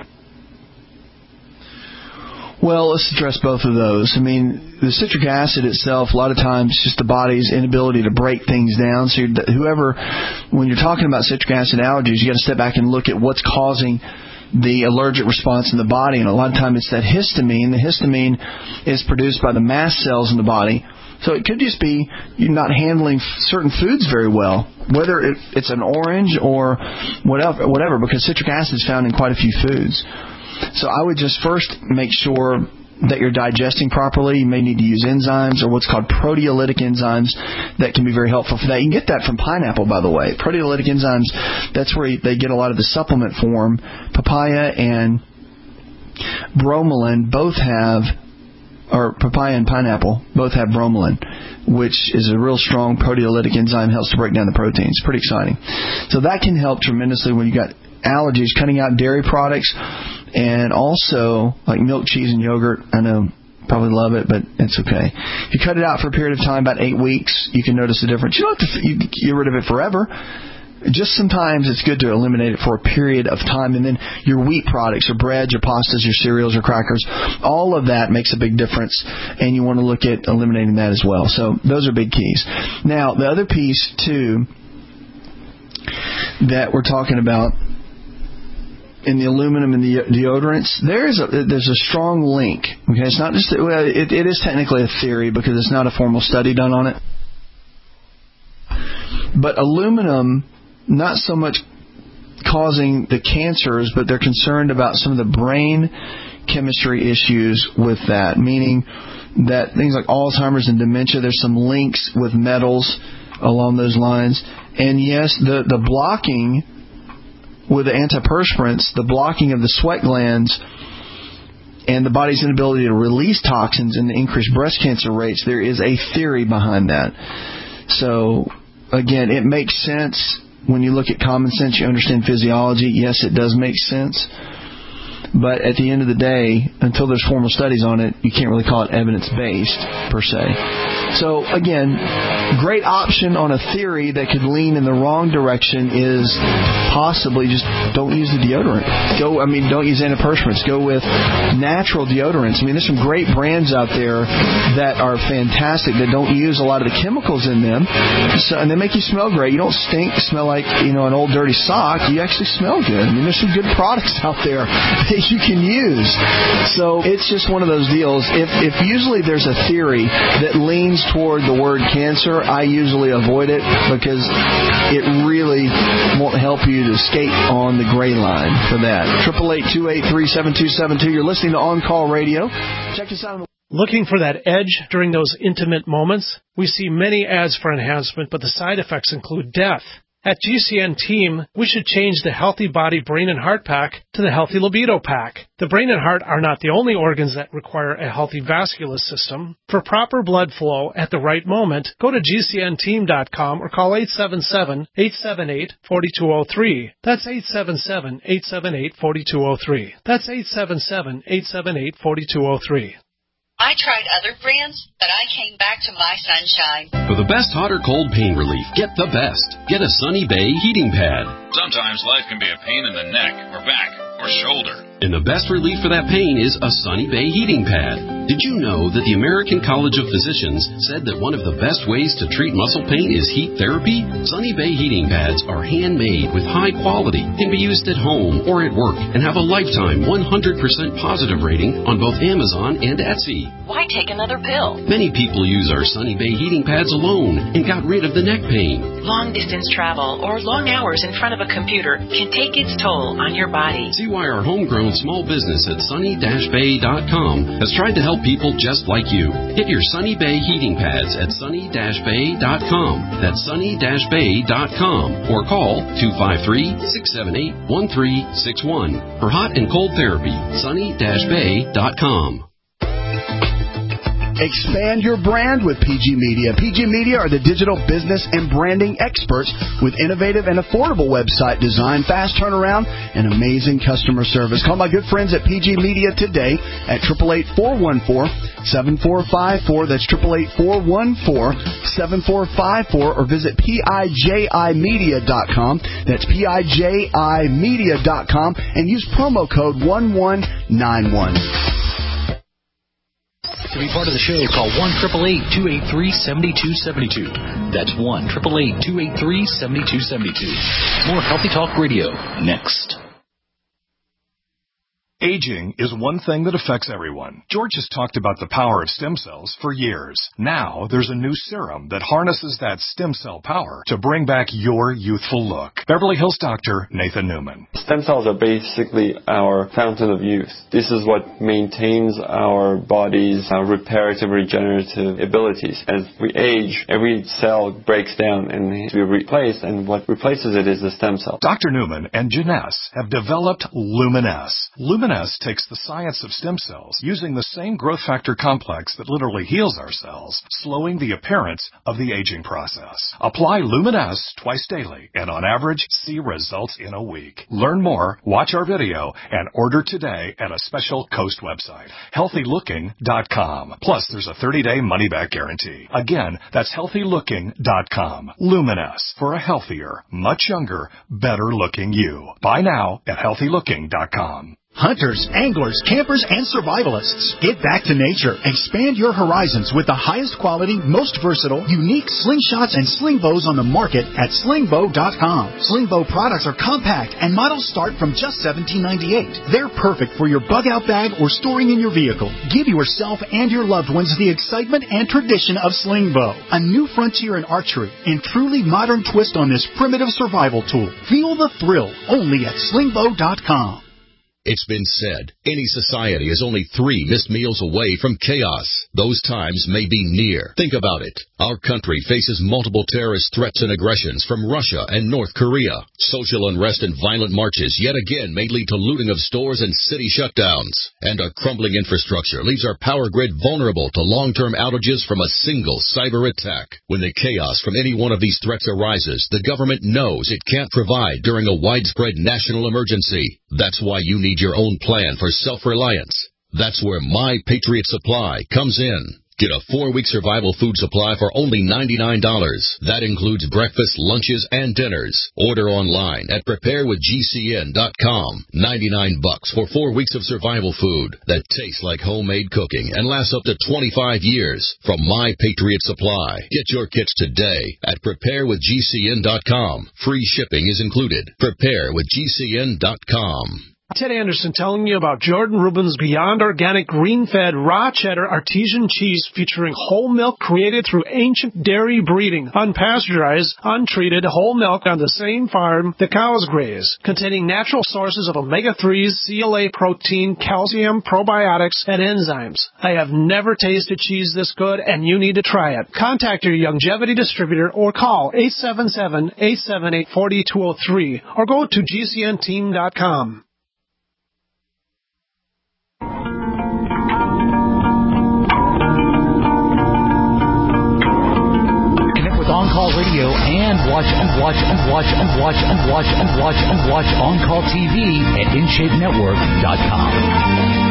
S4: Well, let's address both of those. I mean, the citric acid itself, a lot of times, it's just the body's inability to break things down. So you're, whoever, when you're talking about citric acid allergies, you got to step back and look at what's causing the allergic response in the body, and a lot of time it's that histamine. The histamine is produced by the mast cells in the body, so it could just be you're not handling certain foods very well, whether it, it's an orange or whatever, whatever, because citric acid is found in quite a few foods. So I would just first make sure that you're digesting properly. You may need to use enzymes or what's called proteolytic enzymes that can be very helpful for that. You can get that from pineapple, by the way. Proteolytic enzymes, that's where they get a lot of the supplement form. Papaya and bromelain both have, or papaya and pineapple both have bromelain, which is a real strong proteolytic enzyme, helps to break down the proteins. Pretty exciting. So that can help tremendously when you got allergies, cutting out dairy products. And also, like milk, cheese, and yogurt, I know probably love it, but it's okay. If you cut it out for a period of time, about eight weeks, you can notice a difference. You don't have to you get rid of it forever. Just sometimes it's good to eliminate it for a period of time. And then your wheat products, your breads, your pastas, your cereals, your crackers, all of that makes a big difference. And you want to look at eliminating that as well. So those are big keys. Now, the other piece, too, that we're talking about, in the aluminum and the deodorants, there is a, there's a strong link. Okay, it's not just well, it, it is technically a theory because it's not a formal study done on it. But aluminum, not so much causing the cancers, but they're concerned about some of the brain chemistry issues with that. Meaning that things like Alzheimer's and dementia, there's some links with metals along those lines. And yes, the the blocking with the antiperspirants, the blocking of the sweat glands and the body's inability to release toxins and the increased breast cancer rates, there is a theory behind that. So, again, it makes sense. When you look at common sense, you understand physiology. Yes, it does make sense. But at the end of the day, until there's formal studies on it, you can't really call it evidence-based, per se. So, again, great option on a theory that could lean in the wrong direction is possibly just don't use the deodorant. Go, I mean, don't use antiperspirants. Go with natural deodorants. I mean, there's some great brands out there that are fantastic that don't use a lot of the chemicals in them, so, and they make you smell great. You don't stink, smell like, you know, an old dirty sock. You actually smell good. I mean, there's some good products out there that you can use. So it's just one of those deals. If, if usually there's a theory that leans toward the word cancer, I usually avoid it because it really won't help you to skate on the gray line for that. eight eight eight, two eight three, seven two seven two. You're listening to On Call Radio. Check us out on the
S20: Looking for that edge during those intimate moments? We see many ads for enhancement, but the side effects include death. At G C N Team, we should change the Healthy Body Brain and Heart Pack to the Healthy Libido Pack. The brain and heart are not the only organs that require a healthy vascular system. For proper blood flow at the right moment, go to G C N team dot com or call eight seven seven, eight seven eight, four two zero three. That's eight seven seven, eight seven eight, four two zero three. That's eight seven seven, eight seven eight, four two zero three.
S21: I tried other brands, but I came back to my Sunshine.
S22: For the best hot or cold pain relief, get the best. Get a Sunny Bay heating pad.
S23: Sometimes life can be a pain in the neck or back or shoulder.
S22: And the best relief for that pain is a Sunny Bay heating pad. Did you know that the American College of Physicians said that one of the best ways to treat muscle pain is heat therapy? Sunny Bay heating pads are handmade with high quality, can be used at home or at work, and have a lifetime one hundred percent positive rating on both Amazon and Etsy.
S21: Why take another pill?
S22: Many people use our Sunny Bay heating pads alone and got rid of the neck pain.
S21: Long distance travel or long hours in front of a computer can take its toll on your body.
S22: See why our homegrown small business at sunny dash bay dot com has tried to help people just like you. Get your Sunny Bay heating pads at sunny dash bay dot com. That's sunny dash bay dot com or call two five three, six seven eight, one three six one. For hot and cold therapy, sunny dash bay dot com.
S8: Expand your brand with P G Media. P G Media are the digital business and branding experts with innovative and affordable website design, fast turnaround, and amazing customer service. Call my good friends at P G Media today at eight eight eight, four one four, seven four five four. That's eight eight eight, four one four, seven four five four, or visit P I J I media dot com. That's P I J I media dot com and use promo code one one nine one.
S11: To be part of the show, call one eight eight eight, two eight three, seven two seven two. That's one eight eight eight, two eight three, seven two seven two. More Healthy Talk Radio next.
S24: Aging is one thing that affects everyone. George has talked about the power of stem cells for years. Now, there's a new serum that harnesses that stem cell power to bring back your youthful look. Beverly Hills doctor Nathan Newman.
S25: Stem cells are basically our fountain of youth. This is what maintains our body's uh, reparative, regenerative abilities. As we age, every cell breaks down and needs to be replaced, and what replaces it is the stem cell.
S24: Doctor Newman and Janess have developed Luminesce. Luminesce takes the science of stem cells using the same growth factor complex that literally heals our cells, slowing the appearance of the aging process. Apply Luminesce twice daily and on average see results in a week. Learn more, watch our video, and order today at a special Coast website, healthy looking dot com. Plus, there's a thirty-day money-back guarantee. Again, that's healthy looking dot com. Luminesce, for a healthier, much younger, better-looking you. Buy now at healthy looking dot com.
S26: Hunters, anglers, campers, and survivalists. Get back to nature. Expand your horizons with the highest quality, most versatile, unique slingshots and sling bows on the market at sling bow dot com. Sling bow products are compact and models start from just seventeen ninety-eight. They're perfect for your bug-out bag or storing in your vehicle. Give yourself and your loved ones the excitement and tradition of sling bow. A new frontier in archery and truly modern twist on this primitive survival tool. Feel the thrill only at sling bow dot com.
S1: It's been said, any society is only three missed meals away from chaos. Those times may be near. Think about it. Our country faces multiple terrorist threats and aggressions from Russia and North Korea. Social unrest and violent marches yet again may lead to looting of stores and city shutdowns. And a crumbling infrastructure leaves our power grid vulnerable to long-term outages from a single cyber attack. When the chaos from any one of these threats arises, the government knows it can't provide during a widespread national emergency. That's why you need your own plan for self-reliance. That's where My Patriot Supply comes in. Get a four-week survival food supply for only ninety-nine dollars. That includes breakfast, lunches, and dinners. Order online at prepare with G C N dot com. ninety-nine bucks for four weeks of survival food that tastes like homemade cooking and lasts up to twenty-five years from My Patriot Supply. Get your kits today at prepare with G C N dot com. Free shipping is included. prepare with G C N dot com.
S20: Ted Anderson telling you about Jordan Rubin's Beyond Organic Green-Fed Raw Cheddar Artesian Cheese featuring whole milk created through ancient dairy breeding, unpasteurized, untreated whole milk on the same farm the cows graze, containing natural sources of omega threes, C L A protein, calcium, probiotics, and enzymes. I have never tasted cheese this good, and you need to try it. Contact your Youngevity distributor or call eight seven seven, eight seven eight, four two zero three or go to G C N team dot com.
S11: On-Call Radio and watch and watch and watch and watch and watch and watch and watch On-Call T V at in shape network dot com.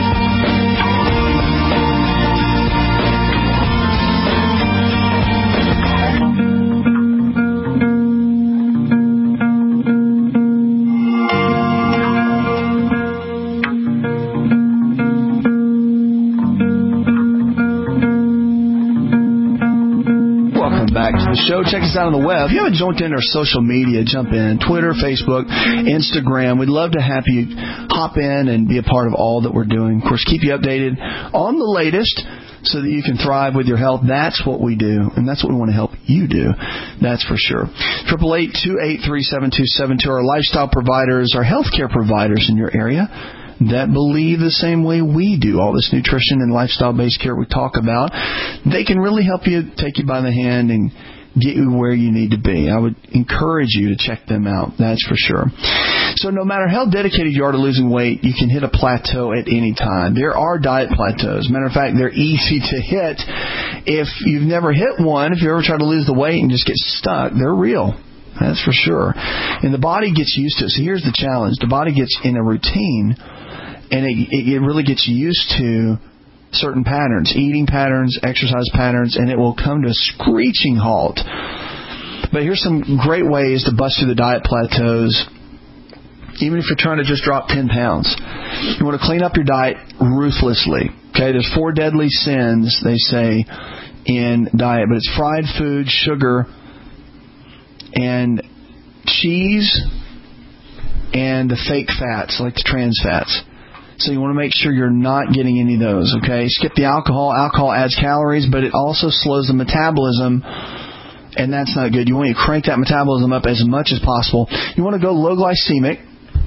S4: Show. Check us out on the web. If you haven't joined in our social media, jump in. Twitter, Facebook, Instagram. We'd love to have you hop in and be a part of all that we're doing. Of course, keep you updated on the latest so that you can thrive with your health. That's what we do, and that's what we want to help you do. That's for sure. eight eight eight, two eight three, seven two seven two. Our lifestyle providers, our healthcare providers in your area that believe the same way we do, all this nutrition and lifestyle-based care we talk about, they can really help you, take you by the hand, and get you where you need to be. I would encourage you to check them out, that's for sure. So no matter how dedicated you are to losing weight, you can hit a plateau at any time. There are diet plateaus. Matter of fact, they're easy to hit. If you've never hit one, if you ever try to lose the weight and just get stuck, they're real. That's for sure. And the body gets used to it. So here's the challenge. The body gets in a routine, and it, it really gets used to certain patterns, eating patterns, exercise patterns, and it will come to a screeching halt. But here's some great ways to bust through the diet plateaus, even if you're trying to just drop ten pounds. You want to clean up your diet ruthlessly. Okay, there's four deadly sins, they say, in diet, but it's fried food, sugar, and cheese, and the fake fats, like the trans fats. So you want to make sure you're not getting any of those, okay? Skip the alcohol. Alcohol adds calories, but it also slows the metabolism, and that's not good. You want to crank that metabolism up as much as possible. You want to go low glycemic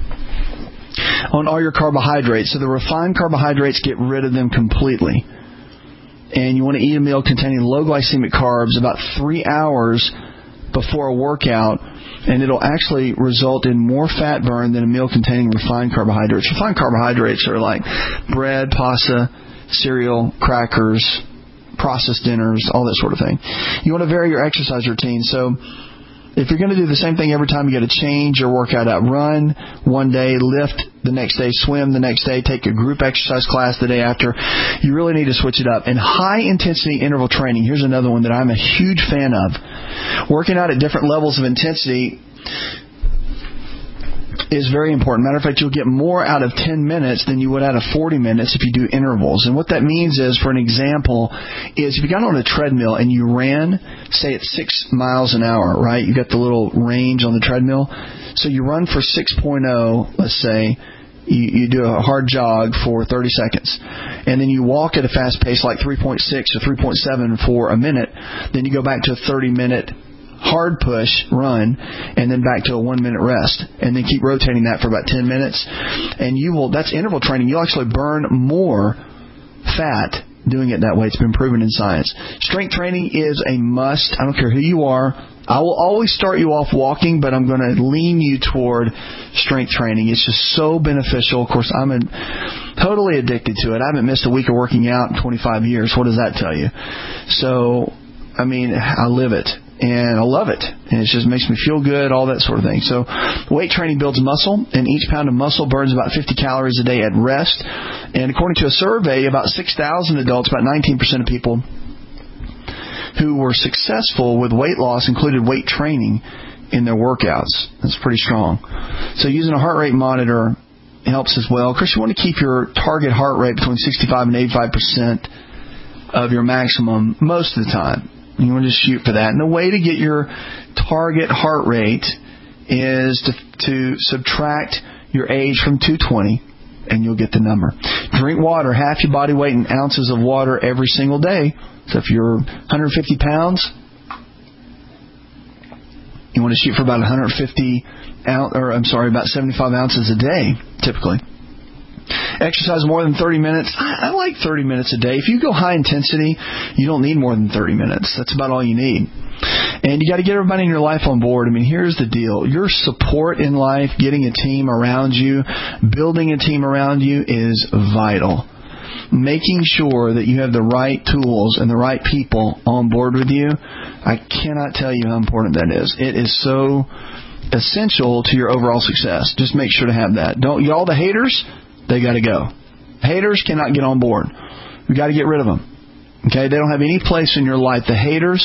S4: on all your carbohydrates. So the refined carbohydrates, get rid of them completely. And you want to eat a meal containing low glycemic carbs about three hours before a workout, and it'll actually result in more fat burn than a meal containing refined carbohydrates. Refined carbohydrates are like bread, pasta, cereal, crackers, processed dinners, all that sort of thing. You want to vary your exercise routine. So if you're going to do the same thing every time, you got to change your workout out. Run one day, lift the next day, swim the next day, take a group exercise class the day after. You really need to switch it up. And high-intensity interval training, here's another one that I'm a huge fan of. Working out at different levels of intensity is very important. Matter of fact, you'll get more out of ten minutes than you would out of forty minutes if you do intervals. And what that means is, for an example, is if you got on a treadmill and you ran, say at six miles an hour, right? You got the little range on the treadmill. So you run for six point oh, let's say. You, you do a hard jog for thirty seconds. And then you walk at a fast pace like three point six or three point seven for a minute. Then you go back to a thirty minute hard push run, and then back to a one minute rest, and then keep rotating that for about ten minutes. And you will, that's interval training. You'll actually burn more fat doing it that way. It's been proven in science. Strength training is a must. I don't care who you are. I will always start you off walking, but I'm going to lean you toward strength training. It's just so beneficial. Of course, I'm a, totally addicted to it. I haven't missed a week of working out in twenty-five years. What does that tell you? So, I mean, I live it, and I love it. And it just makes me feel good, all that sort of thing. So weight training builds muscle, and each pound of muscle burns about fifty calories a day at rest. And according to a survey, about six thousand adults, about nineteen percent of people who were successful with weight loss included weight training in their workouts. That's pretty strong. So using a heart rate monitor helps as well. Of course, you want to keep your target heart rate between sixty-five and eighty-five percent of your maximum most of the time. You want to just shoot for that. And the way to get your target heart rate is to, to subtract your age from two twenty, and you'll get the number. Drink water, half your body weight in ounces of water every single day. So if you're one hundred fifty pounds, you want to shoot for about one hundred fifty ounce, or I'm sorry, about seventy-five ounces a day, typically. Exercise more than thirty minutes. I, I like thirty minutes a day. If you go high intensity, you don't need more than thirty minutes. That's about all you need. And you got to get everybody in your life on board. I mean, here's the deal. Your support in life, getting a team around you, building a team around you is vital. Making sure that you have the right tools and the right people on board with you, I cannot tell you how important that is. It is so essential to your overall success. Just make sure to have that. Don't y'all the haters, they got to go. Haters cannot get on board. We got to get rid of them. Okay, they don't have any place in your life. The haters,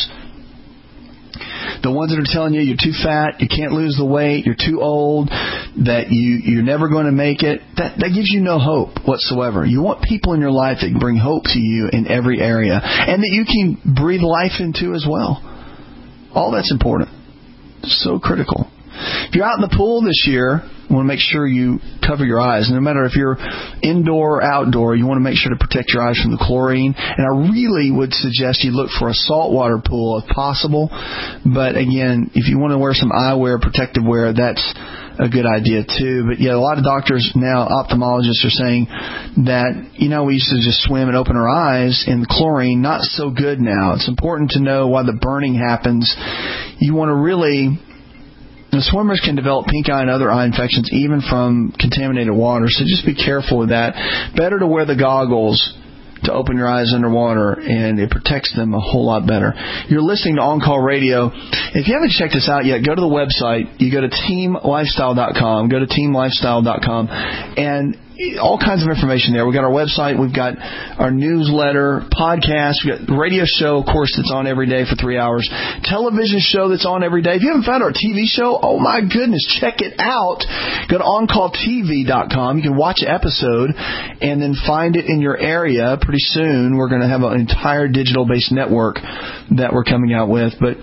S4: the ones that are telling you you're too fat, you can't lose the weight, you're too old, that you, you're never going to make it, that, that gives you no hope whatsoever. You want people in your life that can bring hope to you in every area and that you can breathe life into as well. All that's important. So critical. If you're out in the pool this year, you want to make sure you cover your eyes. No matter if you're indoor or outdoor, you want to make sure to protect your eyes from the chlorine. And I really would suggest you look for a saltwater pool if possible. But again, if you want to wear some eyewear, protective wear, that's a good idea too. But yeah, a lot of doctors now, ophthalmologists are saying that, you know, we used to just swim and open our eyes in the chlorine. Not so good now. It's important to know why the burning happens. You want to really... The swimmers can develop pink eye and other eye infections even from contaminated water, so just be careful with that. Better to wear the goggles to open your eyes underwater, and it protects them a whole lot better. You're listening to On Call Radio. If you haven't checked this out yet, go to the website. You go to team lifestyle dot com. Go to team lifestyle dot com, and all kinds of information there. We've got our website. We've got our newsletter, podcast. We've got a radio show, of course, that's on every day for three hours. Television show that's on every day. If you haven't found our T V show, oh, my goodness, check it out. Go to on call t v dot com. You can watch an episode and then find it in your area. Pretty soon, we're going to have an entire digital-based network that we're coming out with. But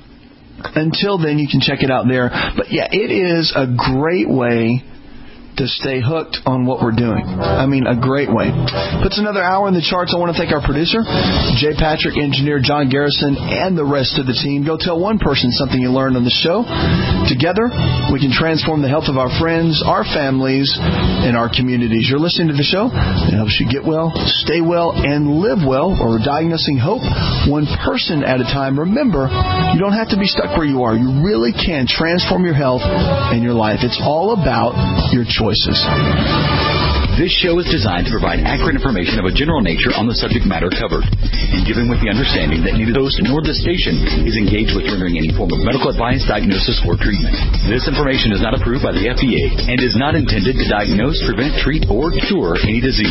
S4: until then, you can check it out there. But, yeah, it is a great way to stay hooked on what we're doing. I mean, a great way. Puts another hour in the charts. I want to thank our producer, Jay Patrick, engineer John Garrison, and the rest of the team. Go tell one person something you learned on the show. Together, we can transform the health of our friends, our families, and our communities. You're listening to the show. It helps you get well, stay well, and live well, or diagnosing hope one person at a time. Remember, you don't have to be stuck where you are. You really can transform your health and your life. It's all about your choice.
S11: This show is designed to provide accurate information of a general nature on the subject matter covered, and given with the understanding that neither the host nor the station is engaged with rendering any form of medical advice, diagnosis, or treatment. This information is not approved by the F D A and is not intended to diagnose, prevent, treat, or cure any disease.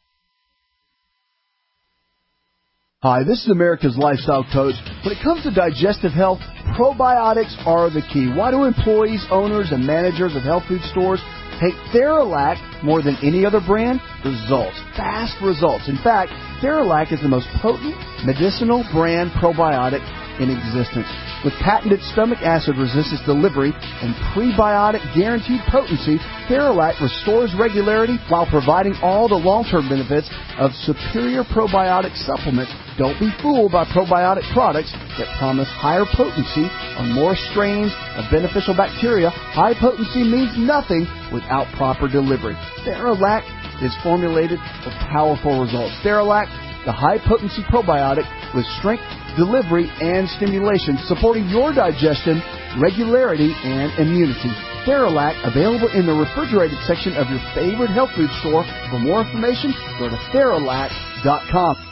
S8: Hi, this is America's Lifestyle Coach. When it comes to digestive health, probiotics are the key. Why do employees, owners, and managers of health food stores take Theralac more than any other brand? Results. Fast results. In fact, Theralac is the most potent medicinal brand probiotic in existence. With patented stomach acid resistance delivery and prebiotic guaranteed potency, Theralac restores regularity while providing all the long-term benefits of superior probiotic supplements. Don't be fooled by probiotic products that promise higher potency on more strains of beneficial bacteria. High potency means nothing without proper delivery. Theralac is formulated for powerful results. Theralac, the high-potency probiotic with strength, delivery, and stimulation, supporting your digestion, regularity, and immunity. Theralac, available in the refrigerated section of your favorite health food store. For more information, go to Theralac dot com.